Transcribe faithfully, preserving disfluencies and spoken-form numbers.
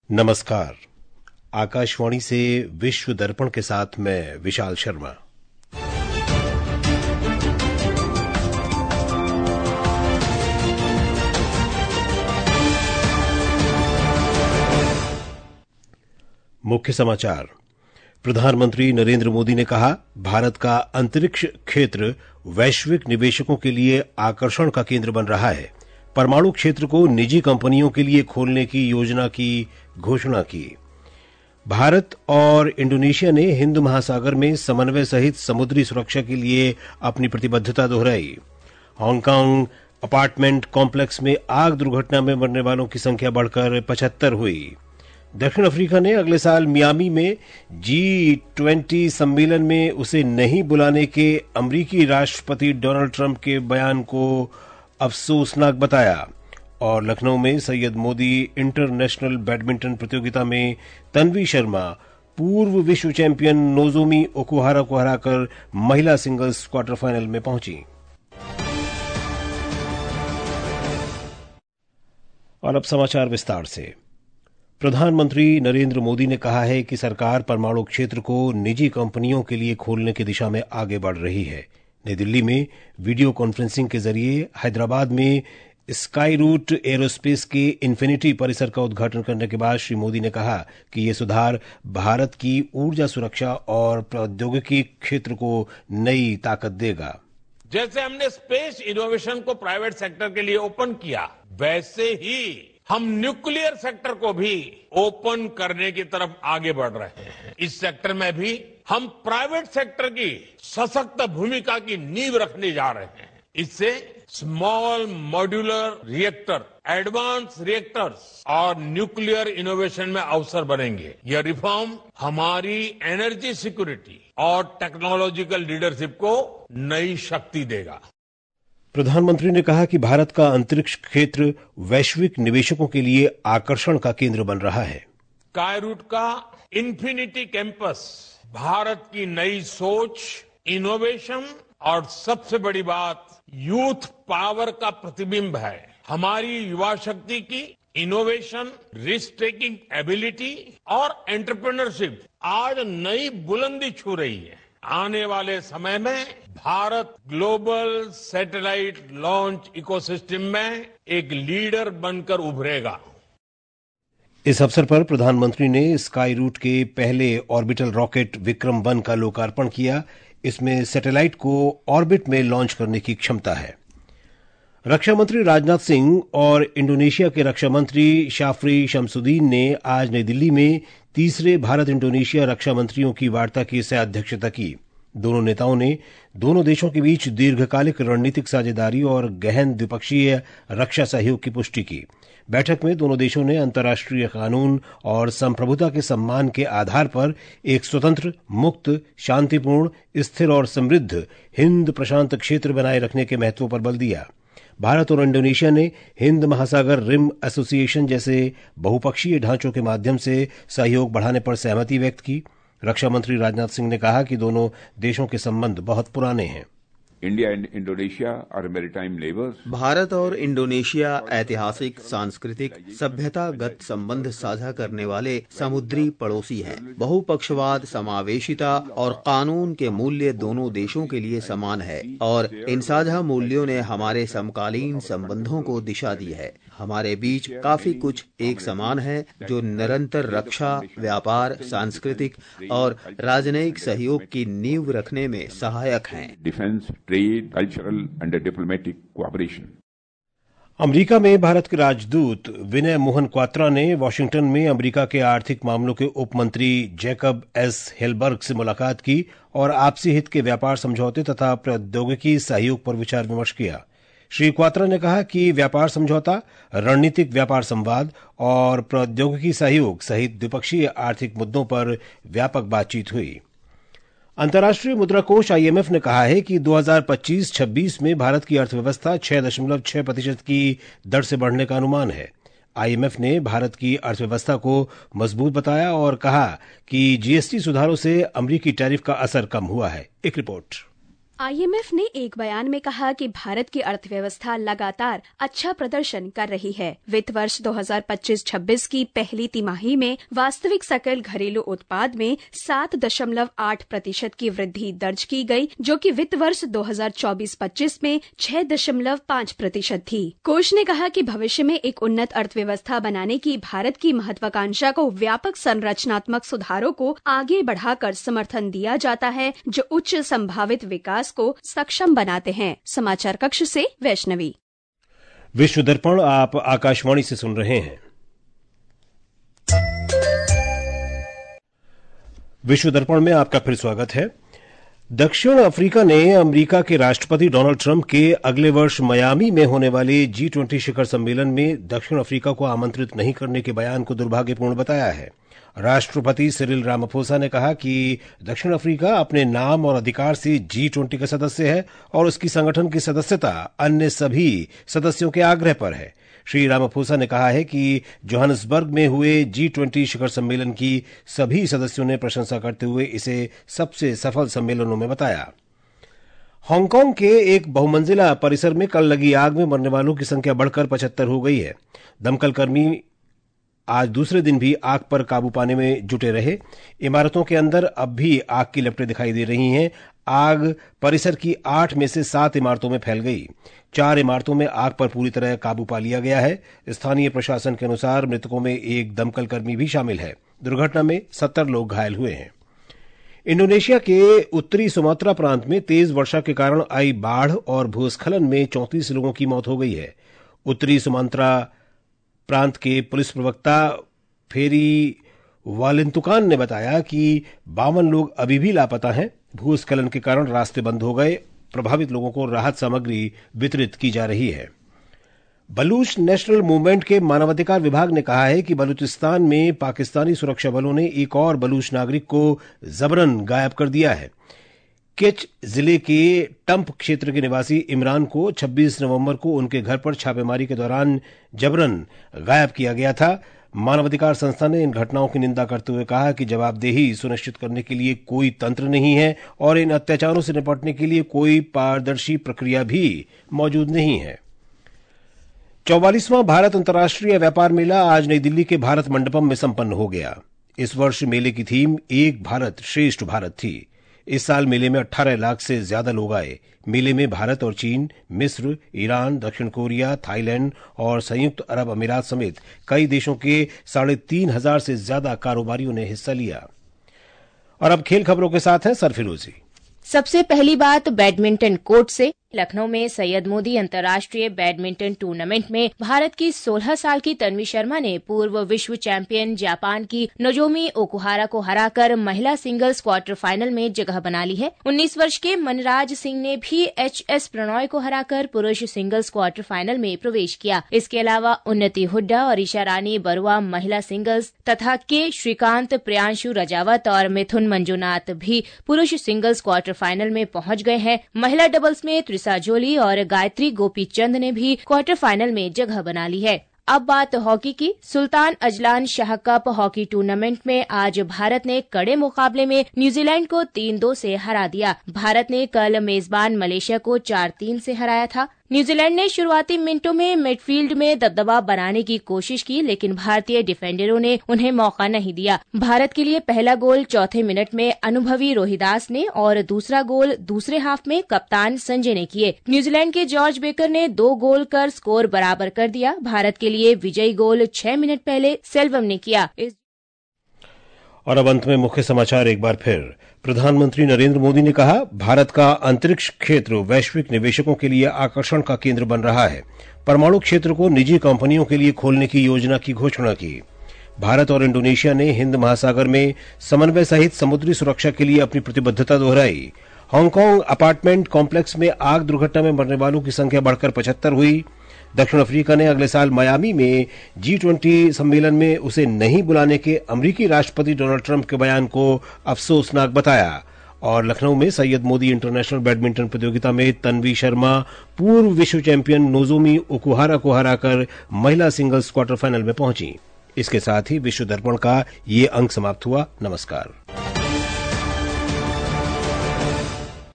नमस्कार। आकाशवाणी से विश्व दर्पण के साथ मैं विशाल शर्मा। मुख्य समाचार। प्रधानमंत्री नरेंद्र मोदी ने कहा, भारत का अंतरिक्ष क्षेत्र वैश्विक निवेशकों के लिए आकर्षण का केंद्र बन रहा है। परमाणु क्षेत्र को निजी कंपनियों के लिए खोलने की योजना की घोषणा की। भारत और इंडोनेशिया ने हिंद महासागर में समन्वय सहित समुद्री सुरक्षा के लिए अपनी प्रतिबद्धता दोहराई। हांगकांग अपार्टमेंट कॉम्प्लेक्स में आग दुर्घटना में मरने वालों की संख्या बढ़कर पचहत्तर हुई। दक्षिण अफ्रीका ने अगले साल मियामी में जी ट्वेंटी सम्मेलन में उसे नहीं बुलाने के अमरीकी राष्ट्रपति डोनाल्ड ट्रंप के बयान को अफसोसनाक बताया। और लखनऊ में सैयद मोदी इंटरनेशनल बैडमिंटन प्रतियोगिता में तन्वी शर्मा पूर्व विश्व चैंपियन नोजोमी ओकुहारा को हराकर महिला सिंगल्स क्वार्टर फाइनल में पहुंची। और अब समाचार विस्तार से। प्रधानमंत्री नरेंद्र मोदी ने कहा है कि सरकार परमाणु क्षेत्र को निजी कंपनियों के लिए खोलने की दिशा में आगे बढ़ रही है। नई दिल्ली में वीडियो कॉन्फ्रेंसिंग के जरिए हैदराबाद में स्काई रूट एरोस्पेस के इन्फिनिटी परिसर का उद्घाटन करने के बाद श्री मोदी ने कहा कि ये सुधार भारत की ऊर्जा सुरक्षा और प्रौद्योगिकी क्षेत्र को नई ताकत देगा। जैसे हमने स्पेस इनोवेशन को प्राइवेट सेक्टर के लिए ओपन किया, वैसे ही हम न्यूक्लियर सेक्टर को भी ओपन करने की तरफ आगे बढ़ रहे हैं। इस सेक्टर में भी हम प्राइवेट सेक्टर की सशक्त भूमिका की नींव रखने जा रहे हैं। इससे small modular reactor, advance reactors और न्यूक्लियर इनोवेशन में अवसर बनेंगे। यह रिफॉर्म हमारी एनर्जी सिक्योरिटी और टेक्नोलॉजिकल लीडरशिप को नई शक्ति देगा। प्रधानमंत्री ने कहा कि भारत का अंतरिक्ष क्षेत्र वैश्विक निवेशकों के लिए आकर्षण का केंद्र बन रहा है। स्काई रूट का इन्फिनिटी कैंपस भारत की नई सोच, इनोवेशन और सबसे बड़ी बात यूथ पावर का प्रतिबिंब है। हमारी युवा शक्ति की इनोवेशन, रिस्क टेकिंग एबिलिटी और एंटरप्रेन्योरशिप आज नई बुलंदी छू रही है। आने वाले समय में Bharat global satellite launch ecosystem में एक लीडर बनकर उभरेगा। इस अवसर पर प्रधानमंत्री ने स्काई रूट के पहले ऑर्बिटल रॉकेट विक्रम वन का लोकार्पण किया। इसमें सैटेलाइट को ऑर्बिट में लॉन्च करने की क्षमता है। रक्षा मंत्री राजनाथ सिंह और इंडोनेशिया के रक्षा मंत्री शाफरी शमसुद्दीन ने आज नई दिल्ली में तीसरे भारत इंडोनेशिया रक्षा मंत्रियों की वार्ता की सह अध्यक्षता की। दोनों नेताओं ने दोनों देशों के बीच दीर्घकालिक रणनीतिक साझेदारी और गहन द्विपक्षीय रक्षा सहयोग की पुष्टि की। बैठक में दोनों देशों ने अंतर्राष्ट्रीय कानून और संप्रभुता के सम्मान के आधार पर एक स्वतंत्र, मुक्त, शांतिपूर्ण, स्थिर और समृद्ध हिंद प्रशांत क्षेत्र बनाए रखने के महत्व पर बल दिया। भारत और इंडोनेशिया ने हिंद महासागर रिम एसोसिएशन जैसे बहुपक्षीय ढांचों के माध्यम से सहयोग बढ़ाने पर सहमति व्यक्त की। रक्षा मंत्री राजनाथ सिंह ने कहा कि दोनों देशों के संबंध बहुत पुराने हैं। India and Indonesia are maritime neighbours. Bharat और इंडोनेशिया ऐतिहासिक, सांस्कृतिक, सभ्यतागत संबंध साझा करने वाले समुद्री पड़ोसी हैं। बहुपक्षवाद, समावेशिता और कानून के मूल्य दोनों देशों के लिए समान है और इन साझा मूल्यों ने हमारे समकालीन संबंधों को दिशा दी है। हमारे बीच काफी कुछ एक समान है जो निरंतर रक्षा, व्यापार, सांस्कृतिक और राजनयिक सहयोग की नींव रखने में सहायक हैं। Defence, trade, cultural and diplomatic cooperation. America में भारत के राजदूत विनय मोहन क्वात्रा ने वाशिंगटन में अमेरिका के आर्थिक मामलों के उप मंत्री जैकब एस हेलबर्ग से मुलाकात की और आपसी हित के व्यापार समझौते तथा प्रौद्योगिकी सहयोग पर विचार विमर्श किया। श्री क्वात्रा ने कहा कि व्यापार समझौता, रणनीतिक व्यापार संवाद और प्रौद्योगिकी सहयोग सहित द्विपक्षीय आर्थिक मुद्दों पर व्यापक बातचीत हुई। अंतर्राष्ट्रीय मुद्रा कोष आईएमएफ ने कहा है कि दो हज़ार पच्चीस छब्बीस में भारत की अर्थव्यवस्था छह दशमलव छह प्रतिशत की दर से बढ़ने का अनुमान है। आईएमएफ ने भारत की अर्थव्यवस्था को मजबूत बताया और कहा कि जीएसटी सुधारों से अमरीकी टैरिफ का असर कम हुआ है। एक रिपोर्ट। आई एम एफ ने एक बयान में कहा कि भारत की अर्थव्यवस्था लगातार अच्छा प्रदर्शन कर रही है। वित्त वर्ष दो हज़ार पच्चीस छब्बीस की पहली तिमाही में वास्तविक सकल घरेलू उत्पाद में सात दशमलव आठ प्रतिशत की वृद्धि दर्ज की गई, जो कि वित्त वर्ष दो हज़ार चौबीस पच्चीस में छह दशमलव पाँच प्रतिशत थी। कोष ने कहा कि भविष्य में एक उन्नत अर्थव्यवस्था बनाने की भारत की महत्वाकांक्षा को व्यापक संरचनात्मक सुधारों को आगे बढ़ाकर समर्थन दिया जाता है, जो उच्च संभावित विकास को सक्षम बनाते हैं। समाचार कक्ष से वैष्णवी। विश्व दर्पण आप आकाशवाणी से सुन रहे हैं। विश्व दर्पण में आपका फिर स्वागत है। दक्षिण अफ्रीका ने अमेरिका के राष्ट्रपति डोनाल्ड ट्रंप के अगले वर्ष मियामी में होने वाले जी ट्वेंटी शिखर सम्मेलन में दक्षिण अफ्रीका को आमंत्रित नहीं करने के बयान को दुर्भाग्यपूर्ण बताया है। राष्ट्रपति सिरिल रामाफोसा ने कहा कि दक्षिण अफ्रीका अपने नाम और अधिकार से जी ट्वेंटी का सदस्य है और उसकी संगठन की सदस्यता अन्य सभी सदस्यों के आग्रह पर है। श्री रामाफोसा ने कहा है कि जोहान्सबर्ग में हुए जी ट्वेंटी शिखर सम्मेलन की सभी सदस्यों ने प्रशंसा करते हुए इसे सबसे सफल सम्मेलनों में बताया। हांगकांग के एक बहुमंजिला परिसर में कल लगी आग में मरने वालों की संख्या बढ़कर पचहत्तर हो गई है। दमकल कर्मी आज दूसरे दिन भी आग पर काबू पाने में जुटे रहे। इमारतों के अंदर अब भी आग की लपटें दिखाई दे रही हैं। आग परिसर की आठ में से सात इमारतों में फैल गई। चार इमारतों में आग पर पूरी तरह काबू पा लिया गया है। स्थानीय प्रशासन के अनुसार मृतकों में एक दमकल कर्मी भी शामिल है। दुर्घटना में सत्तर लोग घायल हुए हैं। इंडोनेशिया के उत्तरी सुमात्रा प्रांत में तेज वर्षा के कारण आई बाढ़ और भूस्खलन में चौंतीस लोगों की मौत हो गई है। उत्तरी सुमात्रा प्रांत के पुलिस प्रवक्ता फेरी वालिंतुकान ने बताया कि बावन लोग अभी भी लापता हैं। भूस्खलन के कारण रास्ते बंद हो गए। प्रभावित लोगों को राहत सामग्री वितरित की जा रही है। बलूच नेशनल मूवमेंट के मानवाधिकार विभाग ने कहा है कि बलूचिस्तान में पाकिस्तानी सुरक्षा बलों ने एक और बलूच नागरिक को जबरन गायब कर दिया है। केच जिले के टंप क्षेत्र के निवासी इमरान को छब्बीस नवंबर को उनके घर पर छापेमारी के दौरान जबरन गायब किया गया था। मानवाधिकार संस्था ने इन घटनाओं की निंदा करते हुए कहा कि जवाबदेही सुनिश्चित करने के लिए कोई तंत्र नहीं है और इन अत्याचारों से निपटने के लिए कोई पारदर्शी प्रक्रिया भी मौजूद नहीं है। चौवालीसवां भारत अंतर्राष्ट्रीय व्यापार मेला आज नई दिल्ली के भारत मंडपम में संपन्न हो गया। इस वर्ष मेले की थीम एक भारत श्रेष्ठ भारत थी। इस साल मेले में अठारह लाख से ज्यादा लोग आए। मेले में भारत और चीन, मिस्र, ईरान, दक्षिण कोरिया, थाईलैंड और संयुक्त अरब अमीरात समेत कई देशों के साढ़े तीन हजार से ज्यादा कारोबारियों ने हिस्सा लिया। और अब खेल खबरों के साथ है सरफिरोजी। सबसे पहली बात बैडमिंटन कोर्ट से। लखनऊ में सैयद मोदी अंतर्राष्ट्रीय बैडमिंटन टूर्नामेंट में भारत की सोलह साल की तन्वी शर्मा ने पूर्व विश्व चैंपियन जापान की नोजोमी ओकुहारा को हराकर महिला सिंगल्स क्वार्टर फाइनल में जगह बना ली है। उन्नीस वर्ष के मनराज सिंह ने भी एच एस प्रणॉय को हराकर पुरुष सिंगल्स क्वार्टर फाइनल में प्रवेश किया। इसके अलावा उन्नति हुड्डा और ईशा रानी बरुआ महिला सिंगल्स तथा के श्रीकांत, प्रियांशु रजावत और मिथुन मंजुनाथ भी पुरुष सिंगल्स क्वार्टर फाइनल में पहुंच गए हैं। महिला डबल्स में त्रिसा जोली और गायत्री गोपीचंद ने भी क्वार्टर फाइनल में जगह बना ली है। अब बात हॉकी की। Sultan Azlan Shah cup hockey tournament में आज भारत ने कड़े मुकाबले में न्यूजीलैंड को तीन दो से हरा दिया। भारत ने कल मेजबान मलेशिया को चार तीन से हराया था। न्यूजीलैंड ने शुरुआती मिनटों में मिडफील्ड में दबदबा बनाने की कोशिश की, लेकिन भारतीय डिफेंडरों ने उन्हें मौका नहीं दिया। भारत के लिए पहला गोल चौथे मिनट में अनुभवी रोहिदास ने और दूसरा गोल दूसरे हाफ में कप्तान संजय ने किए। न्यूजीलैंड के जॉर्ज बेकर ने दो गोल कर स्कोर बराबर कर दिया। भारत के लिए विजयी गोल छह मिनट पहले सेल्वम ने किया। इस और अब अंत में मुख्य समाचार एक बार फिर। प्रधानमंत्री नरेंद्र मोदी ने कहा, भारत का अंतरिक्ष क्षेत्र वैश्विक निवेशकों के लिए आकर्षण का केंद्र बन रहा है। परमाणु क्षेत्र को निजी कंपनियों के लिए खोलने की योजना की घोषणा की। भारत और इंडोनेशिया ने हिंद महासागर में समन्वय सहित समुद्री सुरक्षा के लिए अपनी प्रतिबद्धता दोहराई। हांगकांग अपार्टमेंट कॉम्प्लेक्स में आग दुर्घटना में मरने वालों की संख्या बढ़कर पचहत्तर हुई। दक्षिण अफ्रीका ने अगले साल मियामी में जी ट्वेंटी सम्मेलन में उसे नहीं बुलाने के अमरीकी राष्ट्रपति डोनाल्ड ट्रंप के बयान को अफसोसनाक बताया। और लखनऊ में सैयद मोदी इंटरनेशनल बैडमिंटन प्रतियोगिता में तन्वी शर्मा पूर्व विश्व चैंपियन नोजोमी ओकुहारा को हराकर महिला सिंगल्स क्वार्टर फाइनल में पहुंची। इसके साथ ही विश्व दर्पण का ये अंक समाप्त हुआ। नमस्कार।